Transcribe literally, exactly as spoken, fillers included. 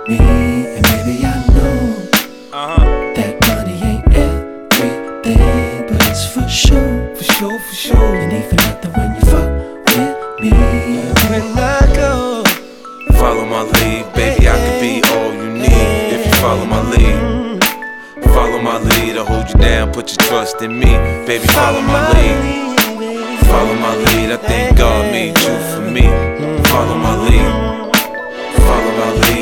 me. And maybe I know uh-huh. that money ain't everything, but it's for sure, for sure, for sure. And even nothing when you fuck with me. When I go, follow my lead, baby, I could be all you need if you follow my lead. Follow my lead, I'll hold you down, put your trust in me. Baby, follow my lead. Follow my lead, I think God made you for me. Follow my lead. Follow my lead.